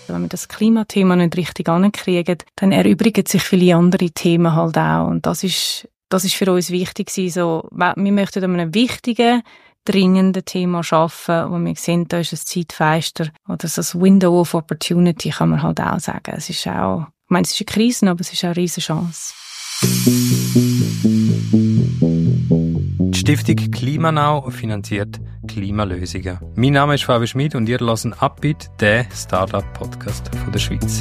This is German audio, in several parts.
Wenn wir das Klimathema nicht richtig ankriegen, dann erübrigen sich viele andere Themen halt auch. Und das ist für uns wichtig gewesen. So, wir möchten an einem wichtigen, dringenden Thema arbeiten, wo wir sehen, da ist ein Zeitfenster oder so ein Window of Opportunity, kann man halt auch sagen. Es ist auch, ich meine, es ist eine Krise, aber es ist auch eine riesige Chance. Die Stiftung Klimanau finanziert Klimalösungen. Mein Name ist Fabio Schmid und ihr hört Upbeat, den Startup-Podcast von der Schweiz.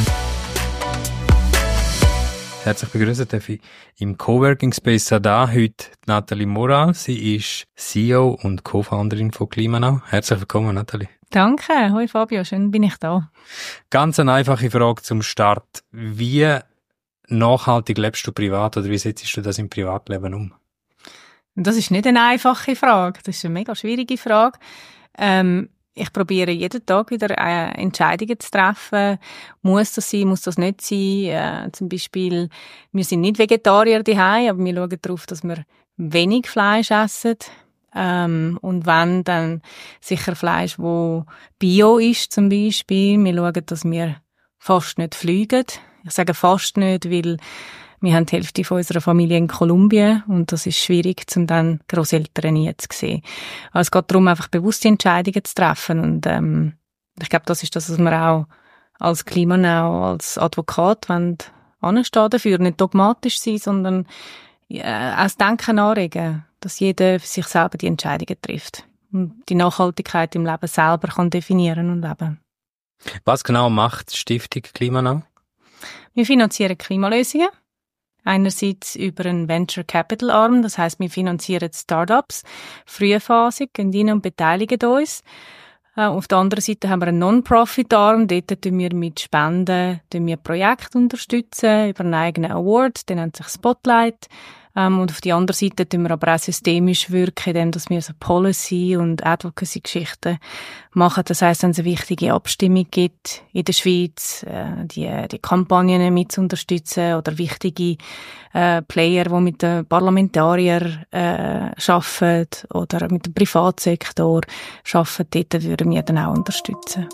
Herzlich begrüßt darf ich im Coworking Space Sada heute Nathalie Moral. Sie ist CEO und Co-Founderin von Klimanau. Herzlich willkommen, Nathalie. Danke, hoi Fabio, schön bin ich da. Ganz eine einfache Frage zum Start. Wie nachhaltig lebst du privat oder wie setzt du das im Privatleben um? Das ist nicht eine einfache Frage, das ist eine mega schwierige Frage. Ich probiere jeden Tag wieder Entscheidungen zu treffen. Muss das sein, muss das nicht sein? Zum Beispiel, wir sind nicht Vegetarier daheim, aber wir schauen darauf, dass wir wenig Fleisch essen. Und wenn, dann sicher Fleisch, das Bio ist zum Beispiel. Wir schauen, dass wir fast nicht fliegen. Ich sage fast nicht, weil wir haben die Hälfte von unserer Familie in Kolumbien und das ist schwierig, um dann Grosseltern nie zu sehen. Aber es geht darum, einfach bewusste Entscheidungen zu treffen und ich glaube, das ist das, was wir auch als Klimanau, als Advokat anstehen dafür. Nicht dogmatisch sein, sondern auch das Denken anregen, dass jeder für sich selber die Entscheidungen trifft und die Nachhaltigkeit im Leben selber kann definieren und leben. Was genau macht die Stiftung Klimanau? Wir finanzieren Klimalösungen. Einerseits über einen Venture Capital Arm, das heisst, wir finanzieren Startups, frühphasig, gehen rein und beteiligen uns. Auf der anderen Seite haben wir einen Non-Profit Arm, dort tun wir mit Spenden Projekte unterstützen, über einen eigenen Award, der nennt sich Spotlight. Und auf die andere Seite tun wir aber auch systemisch wirken, indem wir so Policy- und Advocacy-Geschichten machen. Das heisst, wenn es eine wichtige Abstimmung gibt in der Schweiz, die Kampagnen mit zu unterstützen oder wichtige Player, die mit den Parlamentariern arbeiten oder mit dem Privatsektor arbeiten, dort würden wir dann auch unterstützen.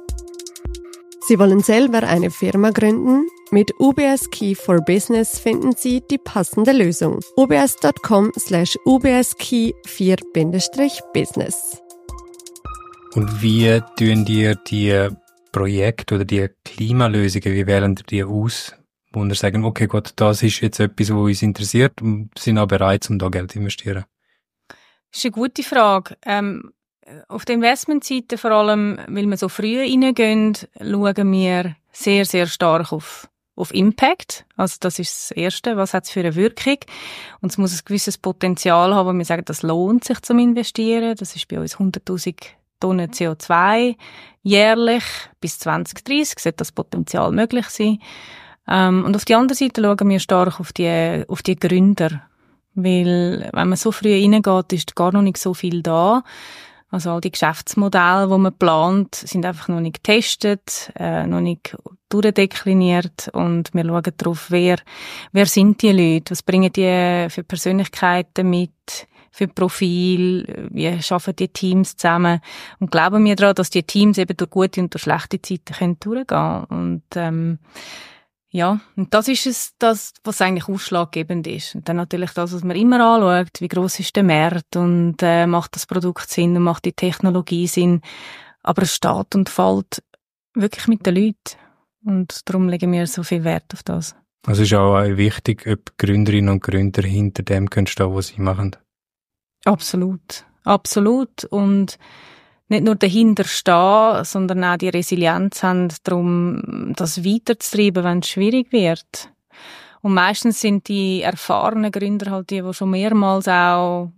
Sie wollen selber eine Firma gründen? Mit UBS Key for Business finden Sie die passende Lösung. ubs.com/ubskey4-business. Und wie tun dir die Projekte oder die Klimalösungen, wie wählen ihr die aus? Wo ihr sagen, okay, gut, das ist jetzt etwas, was uns interessiert und sind auch bereit, um da Geld zu investieren? Das ist eine gute Frage. Auf der Investmentseite vor allem, weil wir so früh reingehen, schauen wir sehr, sehr stark auf Impact. Also das ist das Erste. Was hat es für eine Wirkung? Und es muss ein gewisses Potenzial haben, wo wir sagen, das lohnt sich zum Investieren. Das ist bei uns 100'000 Tonnen CO2 jährlich. Bis 2030 sollte das Potenzial möglich sein. Und auf die andere Seite schauen wir stark auf die Gründer. Weil, wenn man so früh reingeht, ist gar noch nicht so viel da. Also all die Geschäftsmodelle, die man plant, sind einfach noch nicht getestet, noch nicht durchdekliniert und wir schauen darauf, wer sind die Leute, was bringen die für Persönlichkeiten mit, für Profil, wie arbeiten die Teams zusammen und glauben wir daran, dass die Teams eben durch gute und durch schlechte Zeiten durchgehen können. Und ja, und das ist es, was eigentlich ausschlaggebend ist. Und dann natürlich das, was man immer anschaut, wie gross ist der Markt und macht das Produkt Sinn und macht die Technologie Sinn. Aber es steht und fällt wirklich mit den Leuten. Und darum legen wir so viel Wert auf das. Also ist auch wichtig, ob Gründerinnen und Gründer hinter dem können stehen, was sie machen. Absolut. Absolut. Und nicht nur dahinter stehen, sondern auch die Resilienz haben, darum das weiterzutreiben, wenn es schwierig wird. Und meistens sind die erfahrenen Gründer halt die schon mehrmals auch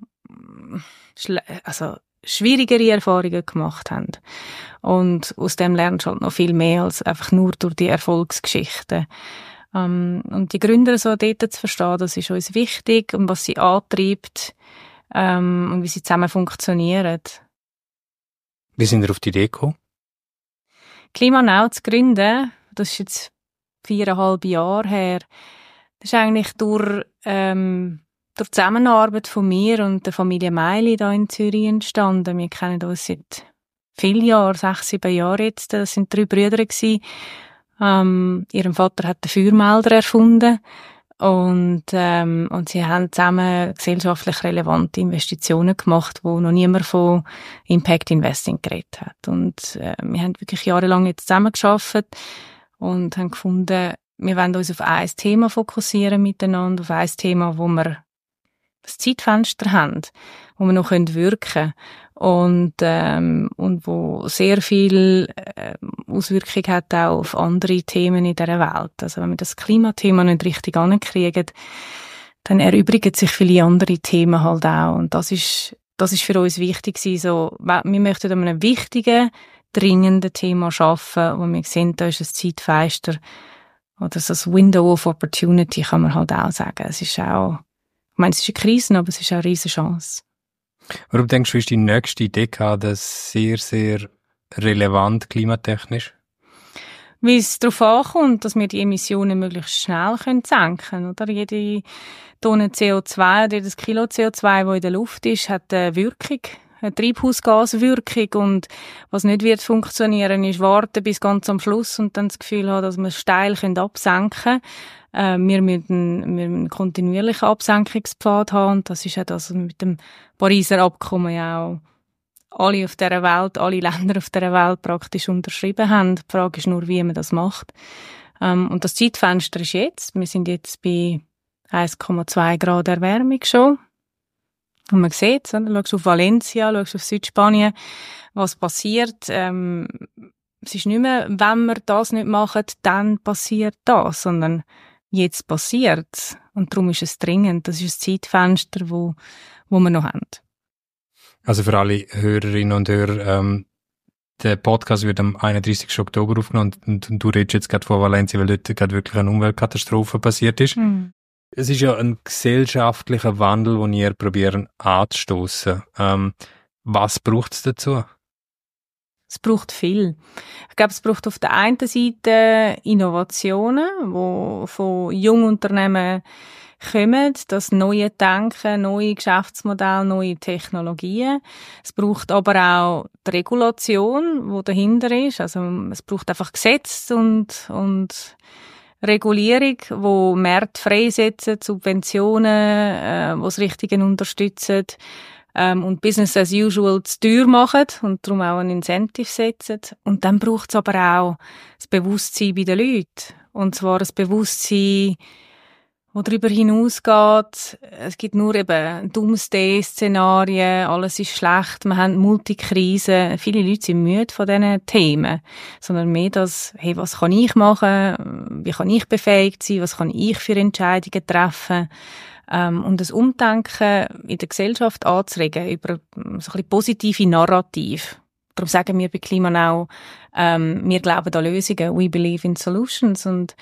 schwierigere Erfahrungen gemacht haben. Und aus dem lernst du halt noch viel mehr als einfach nur durch die Erfolgsgeschichten. Und die Gründer so dort zu verstehen, das ist uns wichtig und was sie antreibt und wie sie zusammen funktionieren. Wie sind ihr auf die Idee gekommen? Klimanau zu gründen, das ist jetzt 4,5 Jahre her. Das ist eigentlich durch die Zusammenarbeit von mir und der Familie Meili da in Zürich entstanden. Wir kennen uns seit viele Jahre, 6, 7 Jahre jetzt. Das sind 3 Brüder gewesen. Ihrem Vater hat den Feuermelder erfunden. Und sie haben zusammen gesellschaftlich relevante Investitionen gemacht, wo noch niemand von Impact Investing geredet hat. Und wir haben wirklich jahrelang jetzt zusammengearbeitet und haben gefunden, wir wollen uns auf ein Thema fokussieren miteinander, auf ein Thema, wo wir das Zeitfenster haben, wo wir noch wirken können und wo sehr viel Auswirkung hat auch auf andere Themen in dieser Welt. Also wenn wir das Klimathema nicht richtig ankriegen, dann erübrigen sich viele andere Themen halt auch. Und das ist für uns wichtig gewesen. So, wir möchten an einem wichtigen, dringenden Thema arbeiten, wo wir sehen, da ist ein Zeitfenster oder so ein Window of Opportunity, kann man halt auch sagen. Es ist auch, ich meine, es ist eine Krise, aber es ist auch eine riesige Chance. Warum denkst du, ist die nächste Dekade sehr, sehr relevant klimatechnisch? Weil es darauf ankommt, dass wir die Emissionen möglichst schnell senken können, oder? Jede Tonne CO2 oder jedes Kilo CO2, das in der Luft ist, hat eine Wirkung, eine Treibhausgaswirkung. Und was nicht wird funktionieren, ist warten bis ganz am Schluss und dann das Gefühl haben, dass wir es steil absenken können. Wir müssen einen kontinuierlichen Absenkungspfad haben. Und das ist ja das, was mit dem Pariser Abkommen ja auch alle auf dieser Welt, alle Länder auf dieser Welt praktisch unterschrieben haben. Die Frage ist nur, wie man das macht. Und das Zeitfenster ist jetzt. Wir sind jetzt bei 1,2 Grad Erwärmung schon. Und man sieht es, du schaust auf Valencia, schaust auf Südspanien, was passiert. Es ist nicht mehr, wenn wir das nicht machen, dann passiert das, sondern jetzt passiert es. Und darum ist es dringend. Das ist ein Zeitfenster, wo wir noch haben. Also für alle Hörerinnen und Hörer, der Podcast wird am 31. Oktober aufgenommen und du redest jetzt gerade von Valencia, weil dort gerade wirklich eine Umweltkatastrophe passiert ist. Mhm. Es ist ja ein gesellschaftlicher Wandel, den ihr probieren anzustossen. Was braucht es dazu? Es braucht viel. Ich glaube, es braucht auf der einen Seite Innovationen, die von jungen Unternehmen kommen, das neue Denken, neue Geschäftsmodelle, neue Technologien. Es braucht aber auch die Regulation, die dahinter ist. Also es braucht einfach Gesetze und Regulierung, die Märkte freisetzen, Subventionen, die das Richtige unterstützen und Business as usual zu teuer machen und darum auch ein Incentive setzen. Und dann braucht es aber auch das Bewusstsein bei den Leuten. Und zwar das Bewusstsein, das darüber hinausgeht, es gibt nur eben Doomsday-Szenarien, alles ist schlecht, wir haben Multikrisen, viele Leute sind müde von diesen Themen, sondern mehr das, hey, was kann ich machen, wie kann ich befähigt sein, was kann ich für Entscheidungen treffen, und das Umdenken in der Gesellschaft anzuregen über so ein bisschen positive Narrativ. Darum sagen wir bei Klimanau, wir glauben an Lösungen, we believe in solutions und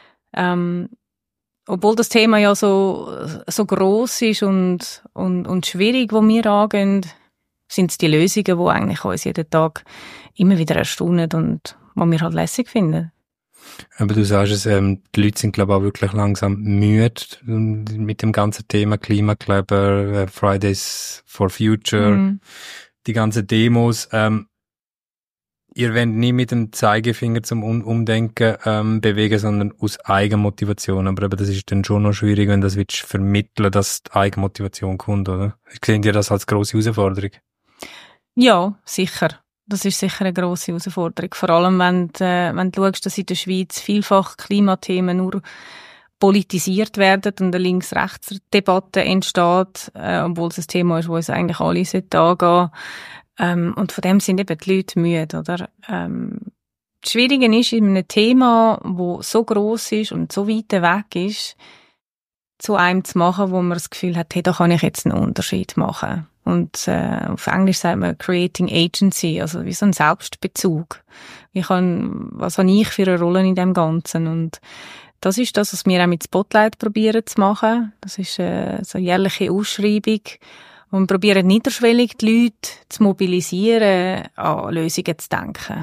obwohl das Thema ja so gross ist und schwierig, wo wir angehen, sind es die Lösungen, die eigentlich uns jeden Tag immer wieder erstaunen und die wir halt lässig finden. Aber du sagst es, die Leute sind, glaube ich, auch wirklich langsam müde mit dem ganzen Thema Klimakleber, Fridays for Future, die ganzen Demos. Ihr wollt nie mit dem Zeigefinger zum Umdenken bewegen, sondern aus Eigenmotivation. Aber das ist dann schon noch schwierig, wenn das willst vermitteln, dass die Eigenmotivation kommt, oder? Sehen ihr das als grosse Herausforderung? Ja, sicher. Das ist sicher eine grosse Herausforderung. Vor allem, wenn du schaust, dass in der Schweiz vielfach Klimathemen nur politisiert werden und eine Links-Rechts-Debatte entsteht, obwohl es ein Thema ist, das uns eigentlich alle angehen. Und von dem sind eben die Leute müde, oder? Das Schwierige ist, in einem Thema, das so gross ist und so weit weg ist, zu einem zu machen, wo man das Gefühl hat, hey, da kann ich jetzt einen Unterschied machen. Und auf Englisch sagt man Creating Agency, also wie so ein Selbstbezug. Was habe ich für eine Rolle in dem Ganzen? Und das ist das, was wir auch mit Spotlight probieren zu machen. Das ist so eine jährliche Ausschreibung. Und wir probieren niederschwellig die Leute zu mobilisieren, an Lösungen zu denken.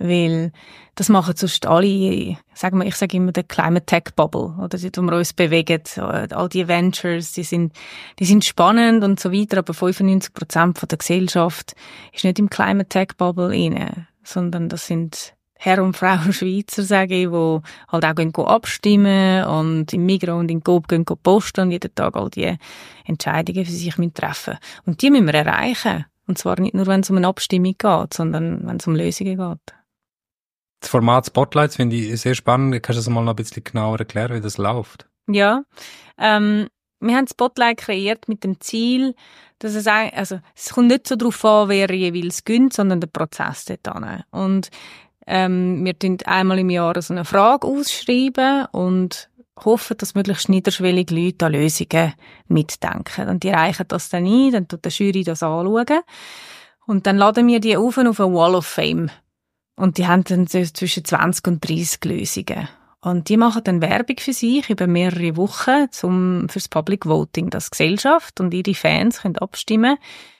weil das machen sonst alle, ich sage immer der Climate Tech Bubble, oder dort, wo wir uns bewegen, all die Ventures, die sind spannend und so weiter, aber 95% von der Gesellschaft ist nicht im Climate Tech Bubble rein, sondern das sind Herr und Frau Schweizer, sage ich, die halt auch gehen abstimmen und im Migros und in Coop gehen posten und jeden Tag all die Entscheidungen für sich treffen. Und die müssen wir erreichen. Und zwar nicht nur, wenn es um eine Abstimmung geht, sondern wenn es um Lösungen geht. Das Format Spotlights finde ich sehr spannend. Kannst du das mal noch ein bisschen genauer erklären, wie das läuft? Ja, wir haben Spotlight kreiert mit dem Ziel, dass es kommt nicht so darauf an, wer jeweils gönnt, sondern der Prozess dorthin. Und wir tun einmal im Jahr so eine Frage ausschreiben und hoffen, dass möglichst niederschwellige Leute an Lösungen mitdenken. Und die reichen das dann ein, dann tut die Jury das anschauen. Und dann laden wir die auf eine Wall of Fame. Und die haben dann so zwischen 20 und 30 Lösungen. Und die machen dann Werbung für sich über mehrere Wochen fürs Public Voting, dass die Gesellschaft und ihre Fans können abstimmen.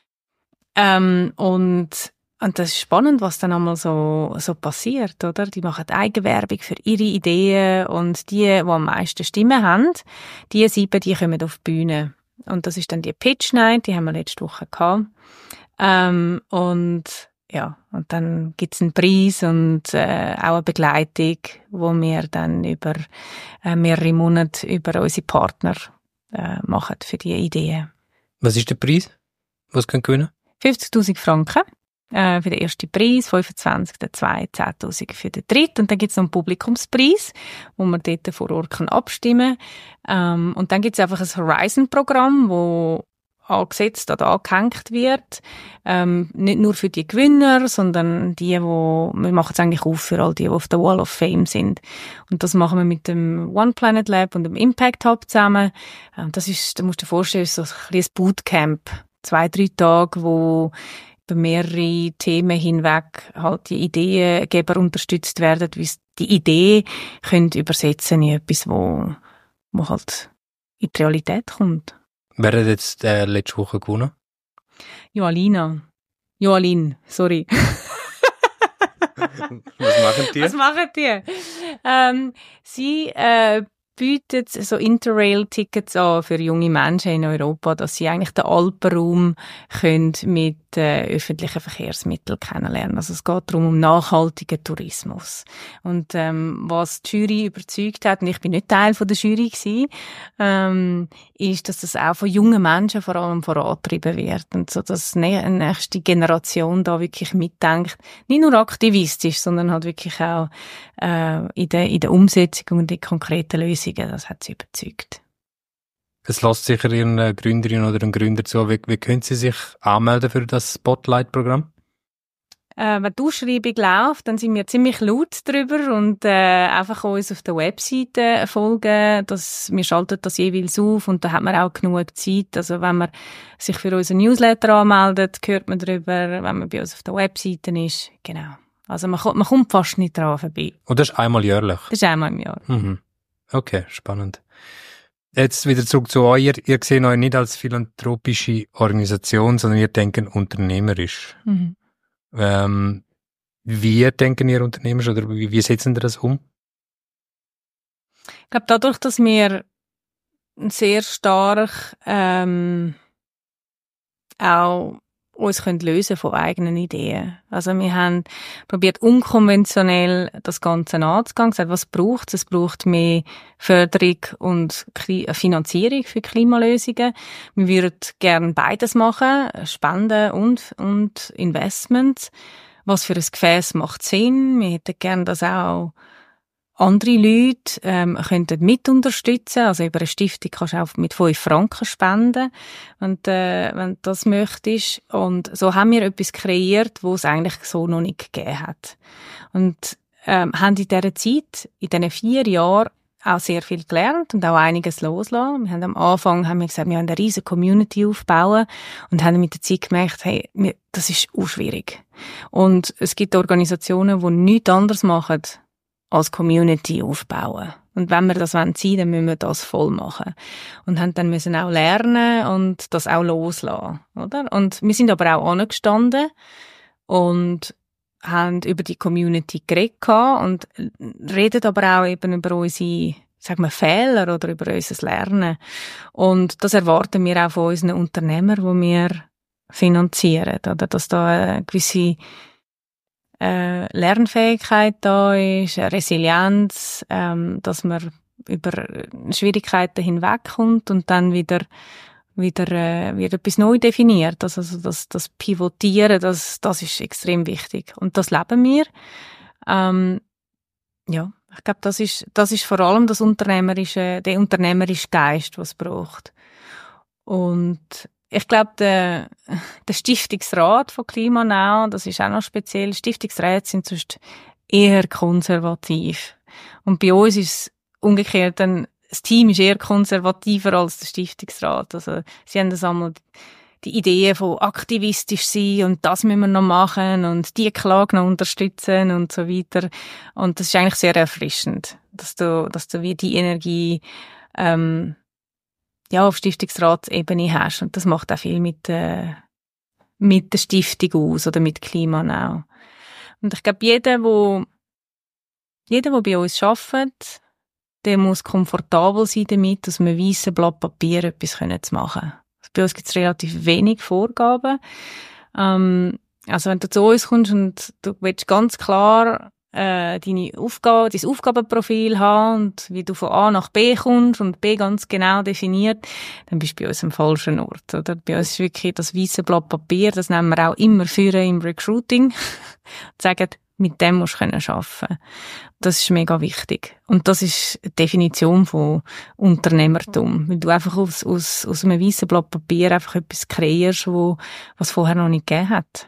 Und das ist spannend, was dann einmal so passiert, oder? Die machen Eigenwerbung für ihre Ideen und die am meisten Stimmen haben, die 7, die kommen auf die Bühne. Und das ist dann die Pitch Night, die haben wir letzte Woche gehabt. Und dann gibt's einen Preis und auch eine Begleitung, wo wir dann über mehrere Monate über unsere Partner machen für die Ideen. Was ist der Preis? Was können gewinnen? 50'000 Franken. Für den ersten Preis, 25, der zweite, 10'000 für den dritten. Und dann gibt's noch einen Publikumspreis, wo man dort vor Ort abstimmen kann. Und dann gibt's einfach ein Horizon-Programm, wo angesetzt oder angehängt wird. Nicht nur für die Gewinner, sondern wir machen es eigentlich auf für all die auf der Wall of Fame sind. Und das machen wir mit dem One Planet Lab und dem Impact Hub zusammen. Da musst du dir vorstellen, so ein kleines Bootcamp. 2-3 Tage, wo über mehrere Themen hinweg halt die Ideengeber unterstützt werden, wie sie die Idee können übersetzen in etwas, wo halt in die Realität kommt. Wer hat jetzt letzte Woche gewonnen? Joalin, sorry. Was machen die? Sie bietet so Interrail-Tickets an für junge Menschen in Europa, dass sie eigentlich den Alpenraum können mit öffentlichen Verkehrsmitteln kennenlernen. Also es geht darum, um nachhaltigen Tourismus. Und was die Jury überzeugt hat, und ich bin nicht Teil von der Jury gewesen, ist, dass das auch von jungen Menschen vor allem vorangetrieben wird. Und so, dass die nächste Generation da wirklich mitdenkt. Nicht nur aktivistisch, sondern halt wirklich auch in der Umsetzung und in konkreten Lösungen. Das hat sie überzeugt. Es lässt sicher Ihren Gründerin oder einen Gründer zu. Wie können Sie sich anmelden für das Spotlight-Programm? Wenn die Ausschreibung läuft, dann sind wir ziemlich laut drüber und einfach uns auf der Webseite folgen. Wir schalten das jeweils auf und da hat man auch genug Zeit. Also wenn man sich für unseren Newsletter anmeldet, hört man drüber, wenn man bei uns auf der Webseite ist. Genau. Also man kommt fast nicht dran vorbei. Und das ist einmal jährlich? Das ist einmal im Jahr. Mhm. Okay, spannend. Jetzt wieder zurück zu euch. Ihr seht euch nicht als philanthropische Organisation, sondern ihr denkt unternehmerisch. Mhm. Wie denken ihr unternehmerisch oder wie setzen ihr das um? Ich glaube, dadurch, dass wir sehr stark auch uns lösen von eigenen Ideen. Also wir haben probiert, unkonventionell das Ganze anzugehen. Gesagt, was braucht es? Es braucht mehr Förderung und Finanzierung für Klimalösungen. Wir würden gerne beides machen, Spenden und Investments. Was für ein Gefäß macht Sinn? Wir hätten gerne, dass auch andere Leute könnten mit unterstützen. Also über eine Stiftung kannst du auch mit 5 Franken spenden, wenn du das möchtest. Und so haben wir etwas kreiert, was es eigentlich so noch nicht gegeben hat. Und haben in dieser Zeit, in diesen 4 Jahren, auch sehr viel gelernt und auch einiges loslassen. Wir haben am Anfang gesagt, wir wollen eine riesige Community aufbauen und haben mit der Zeit gemerkt, hey, das ist auch schwierig. Und es gibt Organisationen, die nichts anderes machen, als Community aufbauen. Und wenn wir das sein wollen, dann müssen wir das voll machen. Und haben dann müssen auch lernen und das auch loslassen, oder? Und wir sind aber auch angestanden und haben über die Community geredet und reden aber auch eben über unsere, sagen wir, Fehler oder über unser Lernen. Und das erwarten wir auch von unseren Unternehmern, die wir finanzieren, oder? Dass da eine gewisse Lernfähigkeit da ist, eine Resilienz, dass man über Schwierigkeiten hinwegkommt und dann wieder etwas neu definiert. Also das Pivotieren, das ist extrem wichtig. Und das leben wir. Ja, ich glaube, das ist vor allem der unternehmerische Geist, was es braucht. Und ich glaube, der Stiftungsrat von KlimaNow, das ist auch noch speziell. Stiftungsräte sind sonst eher konservativ. Und bei uns ist es umgekehrt, dann das Team ist eher konservativer als der Stiftungsrat. Also, sie haben das einmal die Idee von aktivistisch sein und das müssen wir noch machen und die Klage noch unterstützen und so weiter. Und das ist eigentlich sehr erfrischend, dass du wie die Energie, auf Stiftungsratsebene hast. Und das macht auch viel mit der Stiftung aus oder mit KlimaNow. Und ich glaube, jeder, der bei uns arbeitet, der muss komfortabel sein damit, aus einem weißen Blatt Papier etwas zu machen. Bei uns gibt es relativ wenig Vorgaben. Also wenn du zu uns kommst und du willst ganz klar dein Aufgabenprofil haben und wie du von A nach B kommst und B ganz genau definiert, dann bist du bei uns am falschen Ort. Oder? Bei uns ist wirklich das weiße Blatt Papier, das nehmen wir auch immer führen im Recruiting und sagen, mit dem musst du arbeiten. Das ist mega wichtig. Und das ist die Definition von Unternehmertum. Weil du einfach aus einem weißen Blatt Papier einfach etwas kreierst, was es vorher noch nicht gegeben hat.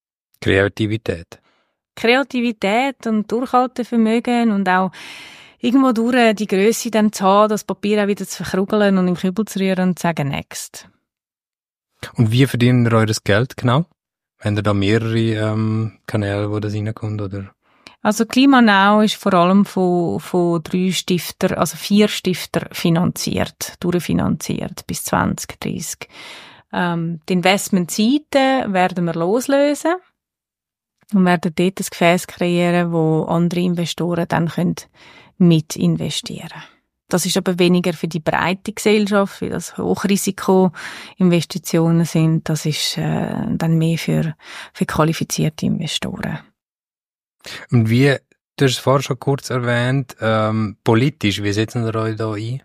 Kreativität und Durchhaltevermögen und auch irgendwo durch die Grösse dann zu haben, das Papier auch wieder zu verkrugeln und in den Kübel zu rühren und zu sagen, next. Und wie verdient ihr eures Geld genau? Haben ihr da mehrere Kanäle, wo das reinkommt, oder? Also KlimaNow ist vor allem von 4 Stiftern durchfinanziert bis 2030. Die Investmentseite werden wir loslösen und werden dort ein Gefäß kreieren, wo andere Investoren dann mit investieren können. Das ist aber weniger für die breite Gesellschaft, weil das Hochrisiko-Investitionen sind. Das ist dann mehr für qualifizierte Investoren. Und du hast es vorher schon kurz erwähnt, politisch, wie setzen ihr euch da ein?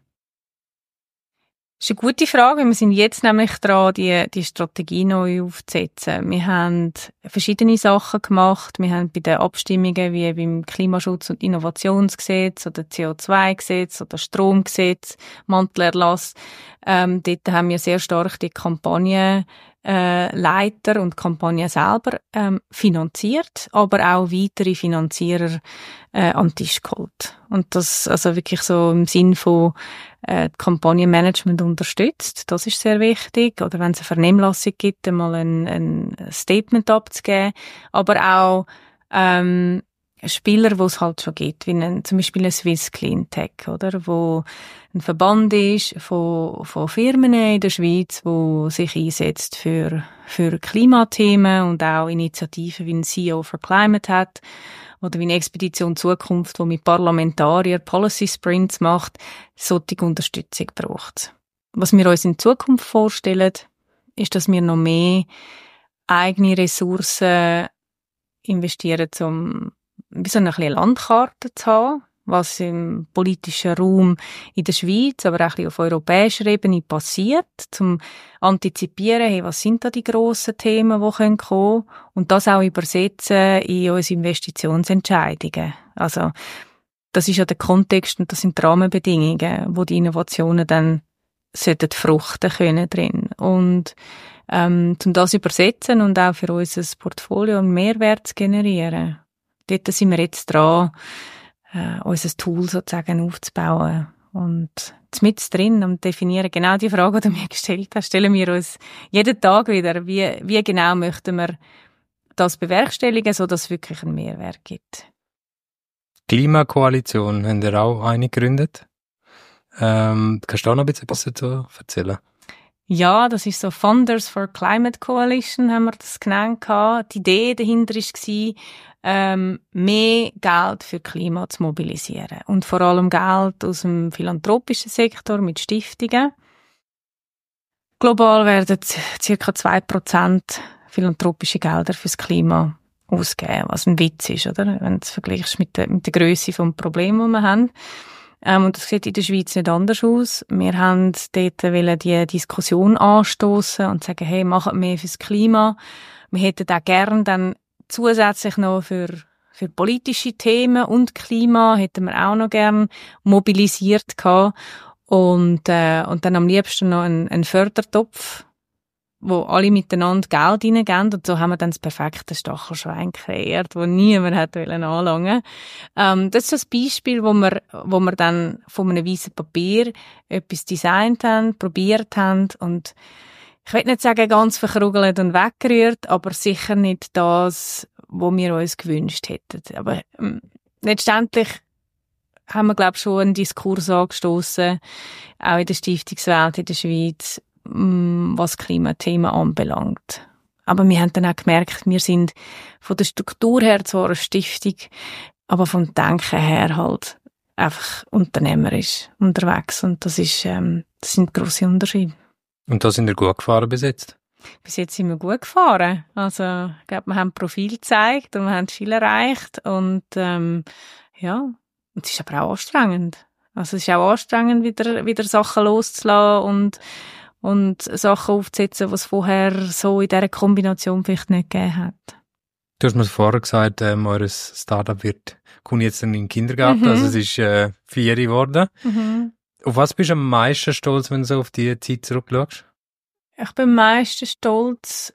Das ist eine gute Frage. Wir sind jetzt nämlich dran, die Strategie neu aufzusetzen. Wir haben verschiedene Sachen gemacht. Wir haben bei den Abstimmungen wie beim Klimaschutz- und Innovationsgesetz oder CO2-Gesetz oder Stromgesetz, Mantelerlass, dort haben wir sehr stark die Kampagnen Leiter und Kampagne selber finanziert, aber auch weitere Finanzierer an den Tisch geholt. Und das also wirklich so im Sinn von Kampagnenmanagement unterstützt. Das ist sehr wichtig. Oder wenn es eine Vernehmlassung gibt, einmal ein Statement abzugeben. Aber auch Spieler, wo es halt schon gibt, wie zum Beispiel ein Swiss Clean Tech, oder, wo ein Verband ist von Firmen in der Schweiz, wo sich einsetzt für Klimathemen und auch Initiativen wie ein CEO for Climate hat oder wie eine Expedition Zukunft, wo mit Parlamentariern Policy Sprints macht, solche Unterstützung braucht. Was wir uns in Zukunft vorstellen, ist, dass wir noch mehr eigene Ressourcen investieren, wie so eine kleine Landkarte zu haben, was im politischen Raum in der Schweiz, aber auch ein bisschen auf europäischer Ebene passiert, zum antizipieren, hey, was sind da die grossen Themen, die kommen können, und das auch übersetzen in unsere Investitionsentscheidungen. Also, das ist ja der Kontext und das sind die Rahmenbedingungen, wo die Innovationen dann fruchten können drin. Und um das übersetzen und auch für unser Portfolio einen Mehrwert zu generieren. Dort sind wir jetzt dran, unser Tool sozusagen aufzubauen. Und mit drin und definieren genau die Frage, die du mir gestellt hast, stellen wir uns jeden Tag wieder, wie genau möchten wir das bewerkstelligen, sodass es wirklich einen Mehrwert gibt. Klimakoalition haben wir auch eine gegründet. Kannst du auch noch ein bisschen etwas dazu erzählen? Ja, das ist so Funders for Climate Coalition, haben wir das genannt. Die Idee dahinter war, mehr Geld für Klima zu mobilisieren. Und vor allem Geld aus dem philanthropischen Sektor mit Stiftungen. Global werden ca. 2% philanthropische Gelder fürs Klima ausgeben, was ein Witz ist, oder? Wenn du es vergleichst mit der Grösse des Problems, das wir haben. Und das sieht in der Schweiz nicht anders aus. Wir haben dort die Diskussion anstoßen und sagen, hey, macht mehr fürs Klima. Wir hätten auch gern dann zusätzlich noch für politische Themen und Klima hätten wir auch noch gern mobilisiert gehabt. Und dann am liebsten noch einen Fördertopf, wo alle miteinander Geld reingeben. Und so haben wir dann das perfekte Stachelschwein kreiert, wo niemand hätte anlangen wollen. Das ist das Beispiel, wo wir dann von einem weißen Papier etwas designt haben, probiert haben und ich will nicht sagen, ganz verkrugelt und weggerührt, aber sicher nicht das, was wir uns gewünscht hätten. Aber letztendlich haben wir, glaube ich, schon einen Diskurs angestoßen, auch in der Stiftungswelt in der Schweiz, was Klimathemen anbelangt. Aber wir haben dann auch gemerkt, wir sind von der Struktur her zwar eine Stiftung, aber vom Denken her halt einfach unternehmerisch unterwegs. Und das sind grosse Unterschiede. Und da sind wir gut gefahren bis jetzt? Bis jetzt sind wir gut gefahren. Also, ich glaube, wir haben Profil gezeigt und wir haben viel erreicht. Und ja, und es ist aber auch anstrengend. Also es ist auch anstrengend, wieder Sachen loszulassen und Sachen aufzusetzen, was es vorher so in dieser Kombination vielleicht nicht gegeben hat. Du hast mir vorher gesagt, eures Startup kommt jetzt in den Kindergarten, also es ist 4 geworden. Mhm. Auf was bist du am meisten stolz, wenn du so auf die Zeit zurückschaust? Ich bin am meisten stolz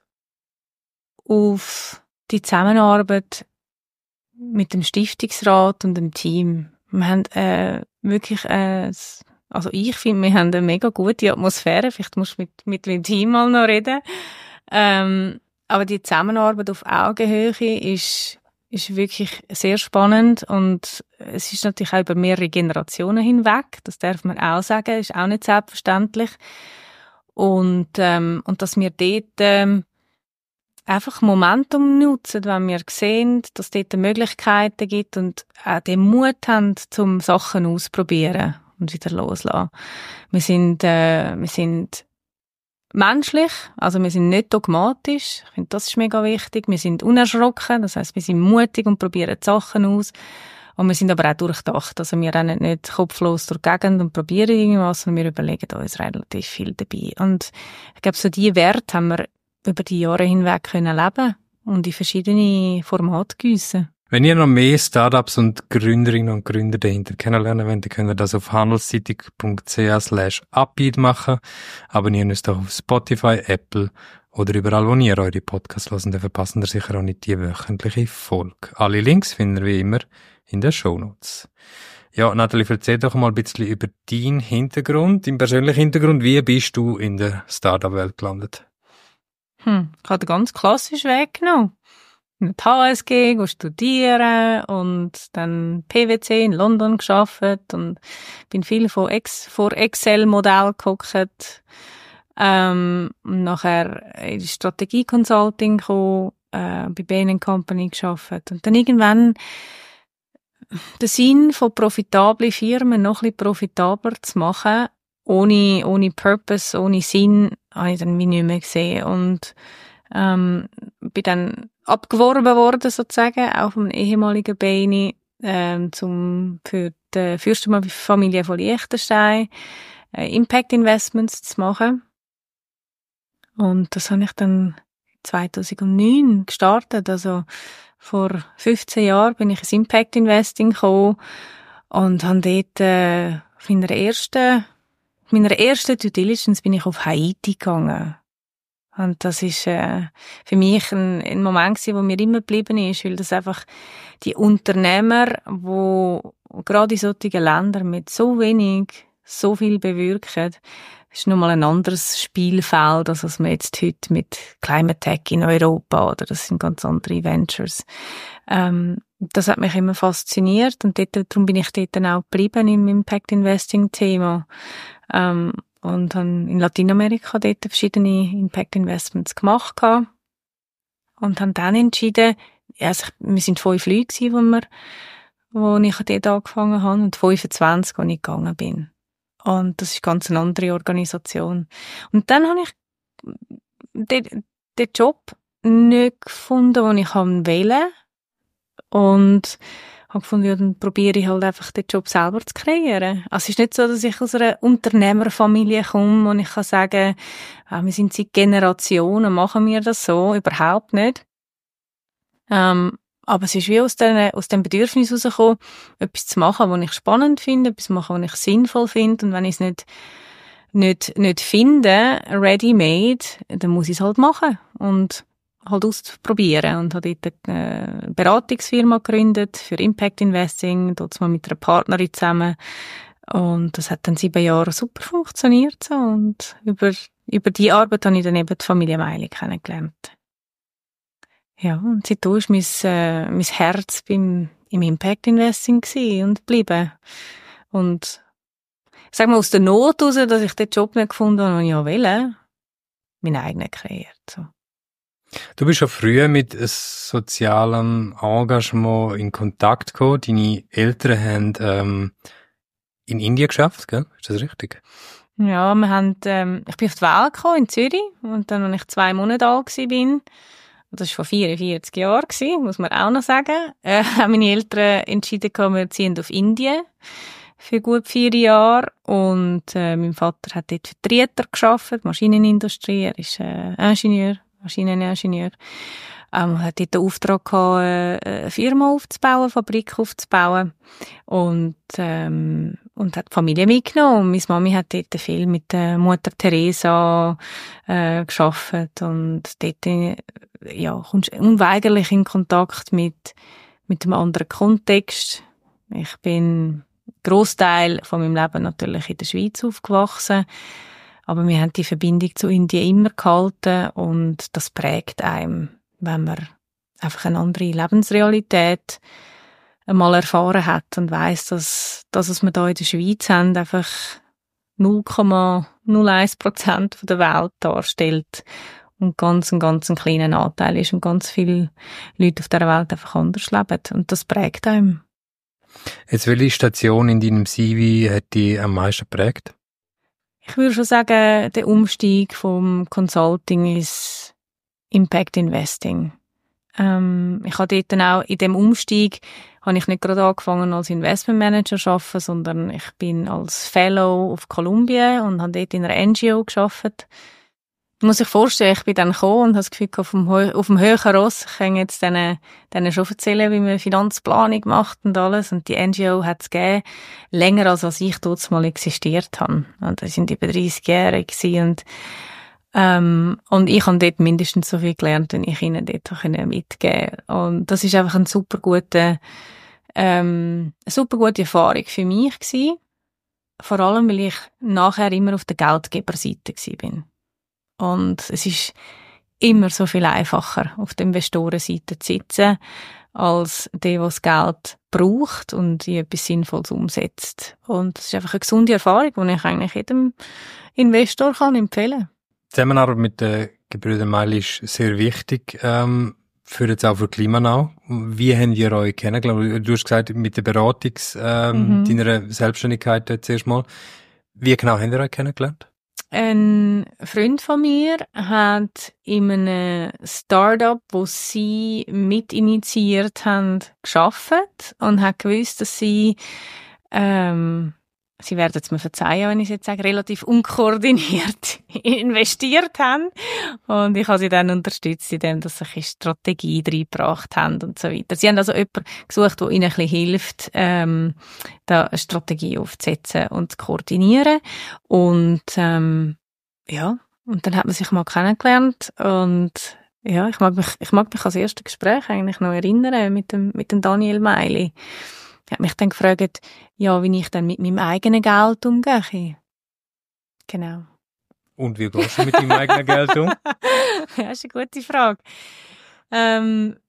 auf die Zusammenarbeit mit dem Stiftungsrat und dem Team. Wir haben wirklich also ich finde, wir haben eine mega gute Atmosphäre. Vielleicht musst du mit dem Team mal noch reden. Aber die Zusammenarbeit auf Augenhöhe ist wirklich sehr spannend und es ist natürlich auch über mehrere Generationen hinweg. Das darf man auch sagen, ist auch nicht selbstverständlich. Und dass wir dort einfach Momentum nutzen, wenn wir sehen, dass es dort Möglichkeiten gibt und auch den Mut haben, zum Sachen ausprobieren und wieder loslassen. Wir sind menschlich, also wir sind nicht dogmatisch. Ich finde, das ist mega wichtig. Wir sind unerschrocken, das heisst, wir sind mutig und probieren die Sachen aus. Und wir sind aber auch durchdacht. Also wir rennen nicht kopflos durch die Gegend und probieren irgendwas, sondern wir überlegen uns relativ viel dabei. Und ich glaube, so diese Werte haben wir über die Jahre hinweg können leben und in verschiedene Formate gießen. Wenn ihr noch mehr Startups und Gründerinnen und Gründer dahinter kennenlernen wollt, dann könnt ihr das auf handelszeitung.ch/upbeat machen. Abonnieren uns doch auf Spotify, Apple oder überall, wo ihr eure Podcasts hört. Dann verpassen ihr sicher auch nicht die wöchentliche Folge. Alle Links findet ihr wie immer in den Shownotes. Ja, Nathalie, erzähl doch mal ein bisschen über deinen Hintergrund, deinen persönlichen Hintergrund. Wie bist du in der Startup-Welt gelandet? Ich habe den ganz klassischen Weg genommen. Mit HSG studieren und dann PwC in London gearbeitet und bin viel vor Excel-Modell geguckt. Nachher in die Strategie-Consulting gekommen, bei Bain & Company gearbeitet. Und dann irgendwann den Sinn von profitablen Firmen noch ein bisschen profitabler zu machen, ohne Purpose, ohne Sinn, habe ich dann wie nicht mehr gesehen. Und bin dann abgeworben worden, sozusagen, auch vom ehemaligen Baini, für die Fürstenfamilie von Liechtenstein Impact Investments zu machen. Und das habe ich dann 2009 gestartet. Also vor 15 Jahren bin ich ins Impact Investing gekommen und habe dort meiner ersten Due Diligence bin ich auf Haiti gegangen. Und das ist für mich ein Moment gewesen, wo mir immer geblieben ist, weil das einfach die Unternehmer, wo gerade in solchen Ländern mit so wenig so viel bewirken, ist nochmal ein anderes Spielfeld, als was wir jetzt heute mit Climate Tech in Europa, oder das sind ganz andere Ventures. Das hat mich immer fasziniert und darum bin ich dort dann auch geblieben im Impact Investing Thema. Und und habe in Lateinamerika dort verschiedene Impact Investments gemacht und habe dann entschieden, also wir sind 5 Leute wo ich dort angefangen habe und 25, als ich gegangen bin. Und das ist ganz eine andere Organisation. Und dann habe ich den Job nicht gefunden, den ich wollte. Und habe gefunden, ja, dann probiere ich halt einfach den Job selber zu kreieren. Also es ist nicht so, dass ich aus einer Unternehmerfamilie komme und ich kann sagen, wir sind seit Generationen, machen wir das so. Überhaupt nicht. Aber es ist wie aus dem Bedürfnis herausgekommen, etwas zu machen, was ich spannend finde, etwas zu machen, was ich sinnvoll finde. Und wenn ich es nicht finde, ready-made, dann muss ich es halt machen und halt ausprobieren. Und habe dort eine Beratungsfirma gegründet für Impact Investing, dort mal mit einer Partnerin zusammen. Und das hat dann 7 Jahre super funktioniert. So. Und über die Arbeit habe ich dann eben die Familie Meili kennengelernt. Ja, und seitdem war mein Herz im Impact Investing und geblieben. Und sag mal, aus der Not heraus, dass ich den Job nicht gefunden habe, den ich auch wollte, meinen eigenen kreiert. So. Du bist schon früher mit sozialem Engagement in Kontakt gekommen. Deine Eltern haben in Indien geschafft, gell? Ist das richtig? Ja, ich bin auf die Welt gekommen in Zürich und dann, als ich 2 Monate alt war, das war vor 44 Jahren, muss man auch noch sagen, haben meine Eltern entschieden, wir ziehen auf Indien für gut 4 Jahre und mein Vater hat dort für die Rieter gearbeitet, Maschinenindustrie, er ist Maschineningenieur. Hat dort den Auftrag gehabt, eine Firma aufzubauen, eine Fabrik aufzubauen und hat die Familie mitgenommen. Meine Mami hat dort viel mit der Mutter Teresa gearbeitet und dort kommst du unweigerlich in Kontakt mit einem anderen Kontext. Ich bin Grossteil von meinem Leben natürlich in der Schweiz aufgewachsen, aber wir haben die Verbindung zu Indien immer gehalten und das prägt einem, wenn man einfach eine andere Lebensrealität einmal erfahren hat und weiss, dass das, was wir hier in der Schweiz haben, einfach 0,01% der Welt darstellt und einen ganz kleinen Anteil ist und ganz viele Leute auf dieser Welt einfach anders leben. Und das prägt einem. Jetzt, welche Station in deinem CV hat dich am meisten geprägt? Ich würde schon sagen, der Umstieg vom Consulting ins Impact Investing. Ich habe dort dann auch in dem Umstieg habe ich nicht gerade angefangen als Investment Manager zu arbeiten, sondern ich bin als Fellow auf Kolumbien und habe dort in einer NGO gearbeitet. Man muss sich vorstellen, ich bin dann gekommen und habe das Gefühl, auf dem höheren Ross, ich kann jetzt denen schon erzählen, wie man Finanzplanung macht und alles. Und die NGO hat es gegeben, länger als ich dort mal existiert habe. Und das sind über 30 Jahre gewesen. Und ich habe dort mindestens so viel gelernt, wie ich ihnen dort mitgeben konnte. Und das ist einfach eine super gute Erfahrung für mich gewesen. Vor allem, weil ich nachher immer auf der Geldgeberseite bin. Und es ist immer so viel einfacher, auf der Investorenseite zu sitzen, als der das Geld braucht und etwas Sinnvolles umsetzt. Und das ist einfach eine gesunde Erfahrung, die ich eigentlich jedem Investor empfehlen kann. Die Zusammenarbeit mit den Gebrüdern Meili ist sehr wichtig, für jetzt auch für Klimanau. Wie haben ihr euch kennengelernt? Du hast gesagt, mit der deiner Selbstständigkeit dort zuerst mal. Wie genau habt ihr euch kennengelernt? Ein Freund von mir hat in einem Start-up, wo sie mit initiiert haben, gearbeitet und hat gewusst, dass sie werden es mir verzeihen, wenn ich jetzt sage, relativ unkoordiniert investiert haben. Und ich habe sie dann unterstützt, indem dass sie eine Strategie reingebracht haben und so weiter. Sie haben also jemanden gesucht, der ihnen ein bisschen hilft, da eine Strategie aufzusetzen und zu koordinieren. Und und dann hat man sich mal kennengelernt und ja, ich mag mich an das erste Gespräch eigentlich noch erinnern mit dem Daniel Meili. Er hat mich dann gefragt, ja, wie ich dann mit meinem eigenen Geld umgehe. Genau. Und wie gehst du mit deinem eigenen Geld um? Ja, das ist eine gute Frage.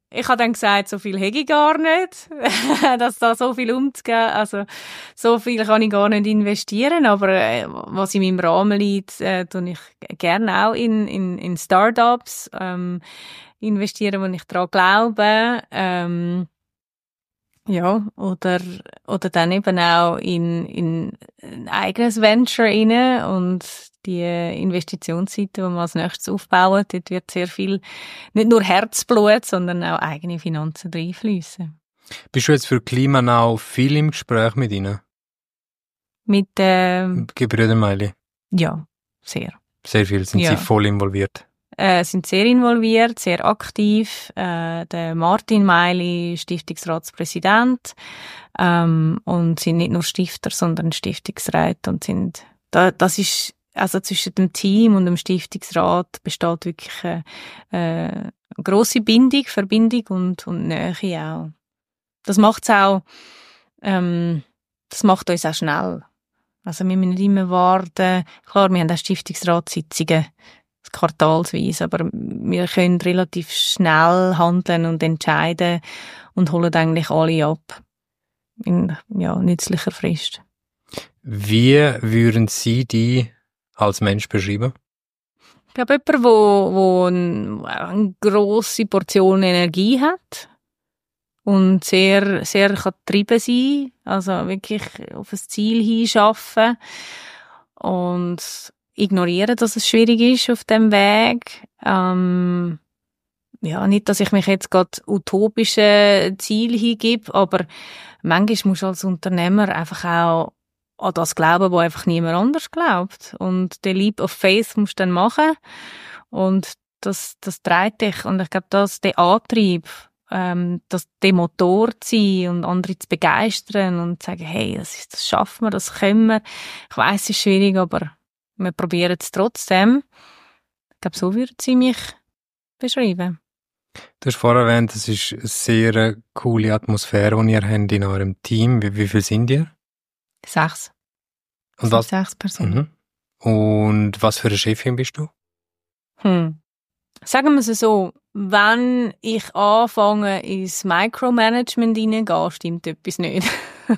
ich habe dann gesagt, so viel hätte ich gar nicht, dass da so viel umzugehen. Also, so viel kann ich gar nicht investieren, aber was in meinem Rahmen liegt, tue ich gerne auch in Startups investieren, wo ich daran glaube. Ja, oder dann eben auch in ein eigenes Venture rein und die Investitionsseite, die wir als nächstes aufbauen, dort wird sehr viel, nicht nur Herzblut, sondern auch eigene Finanzen reinfließen. Bist du jetzt für Klimanau viel im Gespräch mit ihnen? Mit Gebrüder Meili? Ja, sehr. Sehr viel, sind sie voll involviert? Sind sehr involviert, sehr aktiv. Der Martin Meili, Stiftungsratspräsident, und sind nicht nur Stifter, sondern Stiftungsräte und sind, das ist, also zwischen dem Team und dem Stiftungsrat besteht wirklich eine grosse Verbindung und Nähe auch. Das macht's auch, das macht uns auch schnell. Also wir müssen nicht immer warten. Klar, wir haben auch Stiftungsratssitzungen, quartalsweise, aber wir können relativ schnell handeln und entscheiden und holen eigentlich alle ab in nützlicher Frist. Wie würden Sie die als Mensch beschreiben? Ich glaube, jemand, der eine grosse Portion Energie hat und sehr, sehr getrieben sein, also wirklich auf ein Ziel hinschaffen und ignorieren, dass es schwierig ist auf dem Weg. Nicht, dass ich mich jetzt gerade utopische Ziele hingebe, aber manchmal musst du als Unternehmer einfach auch an das glauben, wo einfach niemand anders glaubt. Und den Leap of Faith musst du dann machen. Und das treibt dich. Und ich glaube, der Antrieb, der Motor zu sein und andere zu begeistern und zu sagen, hey, das schaffen wir, das können wir. Ich weiss, es ist schwierig, aber wir probieren es trotzdem. Ich glaube, so würde sie mich beschreiben. Du hast vorher erwähnt, es ist eine sehr coole Atmosphäre, die ihr habt in eurem Team. Wie viele sind ihr? 6. Und was? 6 Personen. Mhm. Und was für eine Chefin bist du? Sagen wir es so, wenn ich anfange, ins Micromanagement hineingehen, stimmt etwas nicht.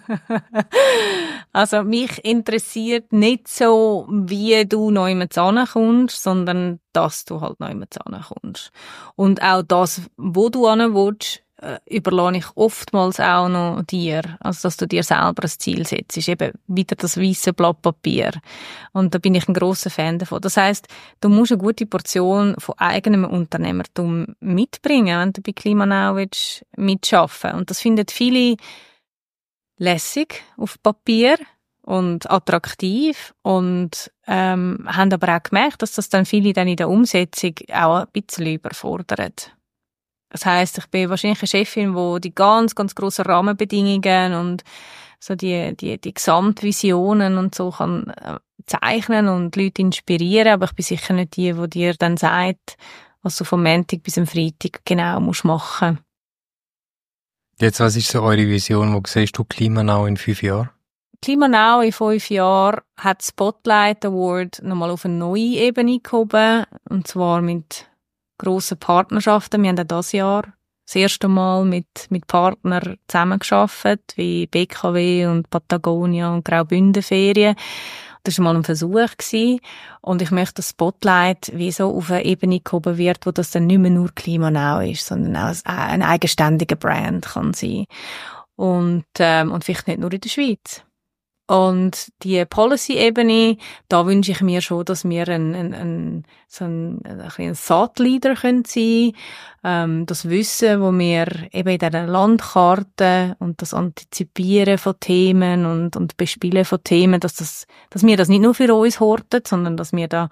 Also mich interessiert nicht so, wie du neu hinkommst, sondern dass du halt neu hinkommst. Und auch das, wo du hin willst, überlasse ich oftmals auch noch dir. Also, dass du dir selber ein Ziel setzt. Eben wieder das weisse Blatt Papier. Und da bin ich ein grosser Fan davon. Das heisst, du musst eine gute Portion von eigenem Unternehmertum mitbringen, wenn du bei Klimanau willst mitschaffen. Und das finden viele lässig auf Papier und attraktiv und haben aber auch gemerkt, dass das dann viele dann in der Umsetzung auch ein bisschen überfordert. Das heisst, ich bin wahrscheinlich eine Chefin, wo die ganz, ganz grossen Rahmenbedingungen und so die Gesamtvisionen und so kann zeichnen und Leute inspirieren, aber ich bin sicher nicht die dir dann sagt, was du vom Montag bis am Freitag genau musst machen. Jetzt, was ist so eure Vision? Wo siehst du Klimanau in 5 Jahren? Klimanau in 5 Jahren hat Spotlight Award nochmal auf eine neue Ebene gehoben, und zwar mit grossen Partnerschaften. Wir haben auch dieses Jahr das erste Mal mit Partnern zusammengearbeitet, wie BKW und Patagonia und Graubünden Ferien. Das war mal ein Versuch gewesen. Und ich möchte, dass Spotlight wie so auf eine Ebene gehoben wird, wo das dann nicht mehr nur Klimanau ist, sondern auch ein eigenständiger Brand kann sein. Und vielleicht nicht nur in der Schweiz. Und die Policy-Ebene, da wünsche ich mir schon, dass wir ein Thought Leader sein können. Das Wissen, wo wir eben in dieser Landkarte und das Antizipieren von Themen und Bespielen von Themen, dass wir das nicht nur für uns horten, sondern dass wir da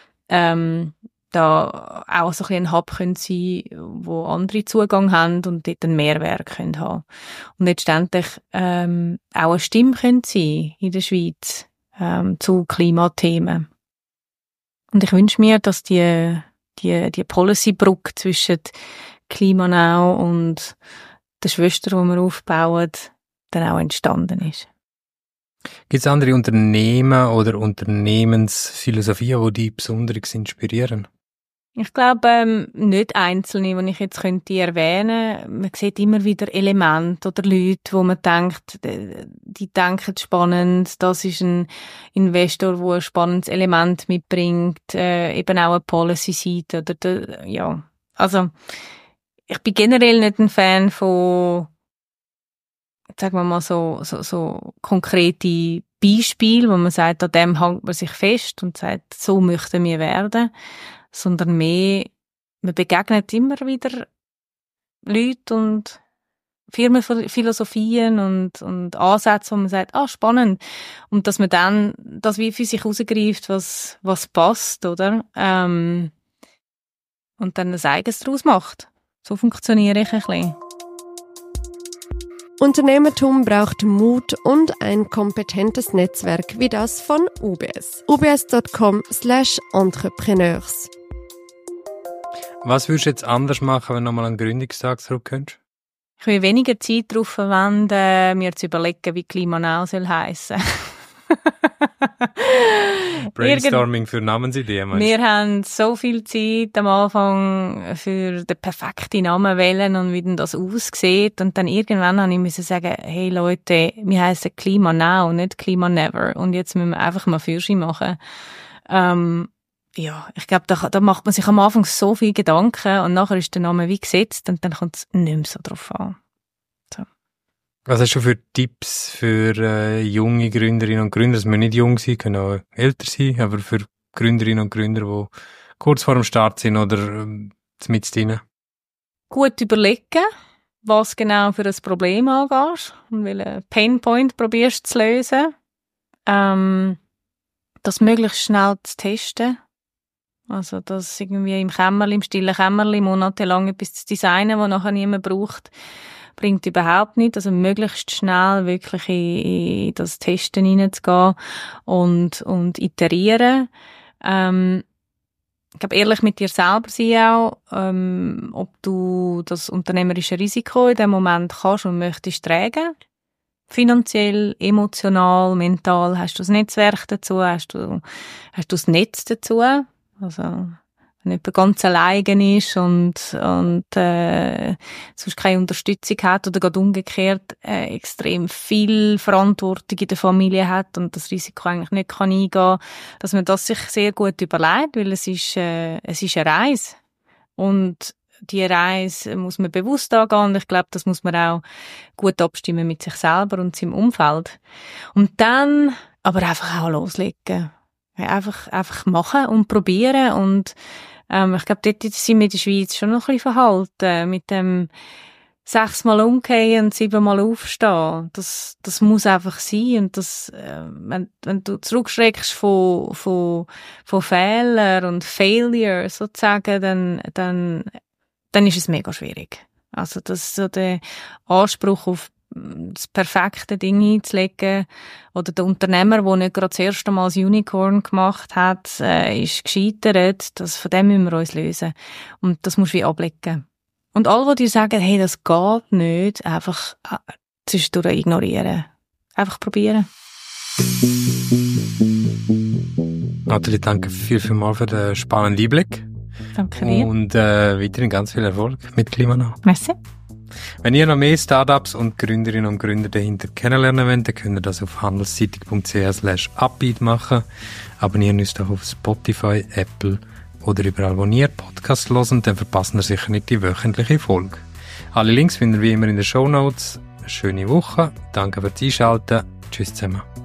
auch so ein Hub können sein, wo andere Zugang haben und dort einen Mehrwert können haben. Und letztendlich auch eine Stimme können sein in der Schweiz zu Klimathemen. Und ich wünsche mir, dass die Policy-Brücke zwischen Klimanau und der Schwester, die wir aufbauen, dann auch entstanden ist. Gibt es andere Unternehmen oder Unternehmensphilosophien, die dich besonders inspirieren? Ich glaube, nicht einzelne, die ich jetzt könnte erwähnen. Man sieht immer wieder Elemente oder Leute, wo man denkt, die denken spannend. Das ist ein Investor, der ein spannendes Element mitbringt, eben auch eine Policy-Seite oder ja. Also, ich bin generell nicht ein Fan von, sagen wir mal so konkrete Beispiele, wo man sagt, an dem hängt man sich fest und sagt, so möchten wir werden. Sondern mehr, man begegnet immer wieder Leute und Firmenphilosophien und Ansätze, wo man sagt, spannend. Und dass man dann das wie für sich rausgreift, was passt, oder? Und dann ein eigenes daraus macht. So funktioniere ich ein bisschen. Unternehmertum braucht Mut und ein kompetentes Netzwerk wie das von UBS. ubs.com/entrepreneurs. Was würdest du jetzt anders machen, wenn du nochmal an den Gründungstag zurückkommst? Ich will weniger Zeit darauf verwenden, mir zu überlegen, wie Klimanau soll heissen. Brainstorming für Namensideen, meinst du? Wir haben so viel Zeit am Anfang für den perfekten Namen wählen und wie denn das aussieht. Und dann irgendwann musste ich sagen, hey Leute, wir heissen Klima Now, nicht Klima Never. Und jetzt müssen wir einfach mal Fürschi machen. Ja, ich glaube, da macht man sich am Anfang so viel Gedanken und nachher ist der Name wie gesetzt und dann kommt es nicht mehr so drauf an. So. Was hast du für Tipps für junge Gründerinnen und Gründer? Das müssen nicht jung sein, können auch älter sein, aber für Gründerinnen und Gründer, die kurz vor dem Start sind oder mit drin? Gut überlegen, was genau für ein Problem angehst und welchen Painpoint probierst zu lösen. Das möglichst schnell zu testen. Also das irgendwie im stillen Kämmerli monatelang etwas zu designen, was nachher niemand braucht, bringt überhaupt nichts. Also möglichst schnell wirklich in das Testen hineinzugehen und iterieren. Ich glaube, ehrlich mit dir selber sein auch, ob du das unternehmerische Risiko in dem Moment kannst und möchtest tragen. Finanziell, emotional, mental, hast du das Netzwerk dazu, hast du das Netz dazu. Also, wenn jemand ganz alleine ist und sonst keine Unterstützung hat oder gerade umgekehrt extrem viel Verantwortung in der Familie hat und das Risiko eigentlich nicht kann eingehen, dass man das sich sehr gut überlegt, weil es ist eine Reise. Und die Reise muss man bewusst angehen und ich glaube, das muss man auch gut abstimmen mit sich selber und seinem Umfeld. Und dann aber einfach auch loslegen. Ja, einfach machen und probieren und ich glaube, dort sind wir in der Schweiz schon noch ein bisschen verhalten mit dem 6-mal umkehren und 7-mal aufstehen. Das muss einfach sein und das, wenn du zurückschreckst von Fehlern und Failure sozusagen, dann ist es mega schwierig. Also das so der Anspruch auf das perfekte Ding hinzulegen oder der Unternehmer, der nicht gerade das erste Mal das Unicorn gemacht hat, ist gescheitert. Von dem müssen wir uns lösen. Und das musst du wie ablegen. Und alle, die dir sagen, hey, das geht nicht, einfach zwischendurch ignorieren. Einfach probieren. Nathalie, danke vielmals für den spannenden Einblick. Danke dir. Und weiterhin ganz viel Erfolg mit Klimanau. Merci. Wenn ihr noch mehr Startups und Gründerinnen und Gründer dahinter kennenlernen wollt, dann könnt ihr das auf handelszeitung.ch/upbeat machen. Abonnieren uns doch auf Spotify, Apple oder überall, wo ihr Podcasts hört, dann verpasst ihr sicher nicht die wöchentliche Folge. Alle Links findet ihr wie immer in den Shownotes. Eine schöne Woche. Danke fürs Einschalten. Tschüss zusammen.